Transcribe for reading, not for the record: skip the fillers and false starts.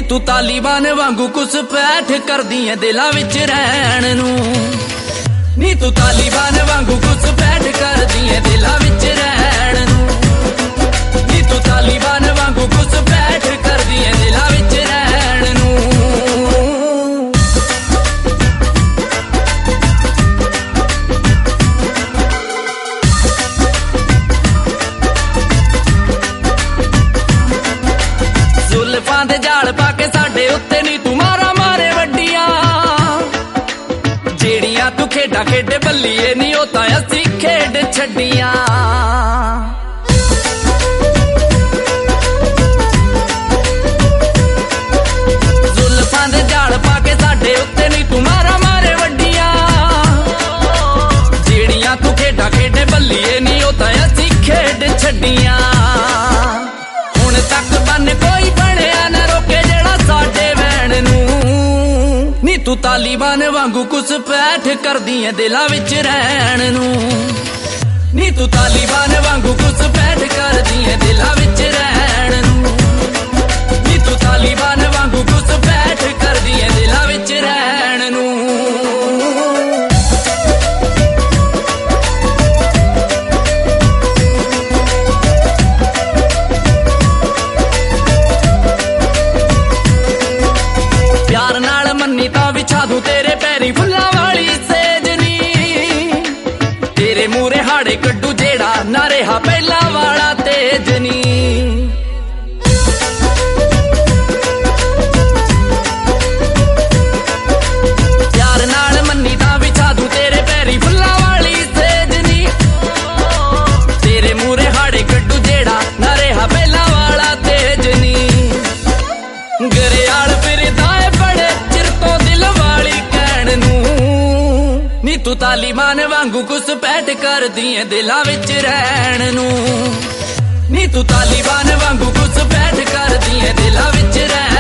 तू तालिबान वांगू घुसपैठ करदी है दिलां विच रहण नूं। नी तू तालिबान वांगू घुसपैठ करदी है दिलां विच रहण नूं। नी तू तालिबान वांगू घुसपैठ करदी है दिलां विच रहण नूं। जुल्फां दे जाल पाके साडे उत्ते नी तू मारा मारे वड्डियां, जेड़ियां तू खेडा खेडे बल्लीए नी ओ तां असीं खेड छड्डियां। जुल्फां दे जाल पाके साडे उत्ते नी तू मारा मारे वड्डियां, जेड़ियां तू खेडा खेडे बल्लीए नी ओ तां असीं खेड छड्डियां। हुण तक बन कोई बणिया ना रोके जेड़ा साडे वैण नूं। नी तू तालिबान वांगू घुसपैठ करदी है दिलां विच रहण नूं। नी तू तालिबान वांगू घुसपैठ करदी है दिलां विच रहण नूं। नी तू तालिबान वांगू घुसपैठ करदी है दिलां विच रहण नूं। प्यार नाल मन्नी तां विछा दूं तेरे पैरी फुल्लां वाली सेजनी, तेरे मूरे हाड़े कड्डू जेड़ा ना रहा पहला वाला तेजनी। प्यार नाल मन्नी तां विछा दूं तेरे पैरी फुल्लां वाली सेजनी, तेरे मूरे हाड़े कड्डू जेड़ा ना रहा पहला वाला तेजनी। गरियाल फिरदा है बड़े चिर तो दिल वाली कहण नूं। नी तू तालिबान वांगू घुसपैठ करदी है दिलां विच रहण नूं। नी तू तालिबान वांगू घुसपैठ करदी है दिलां विच रहण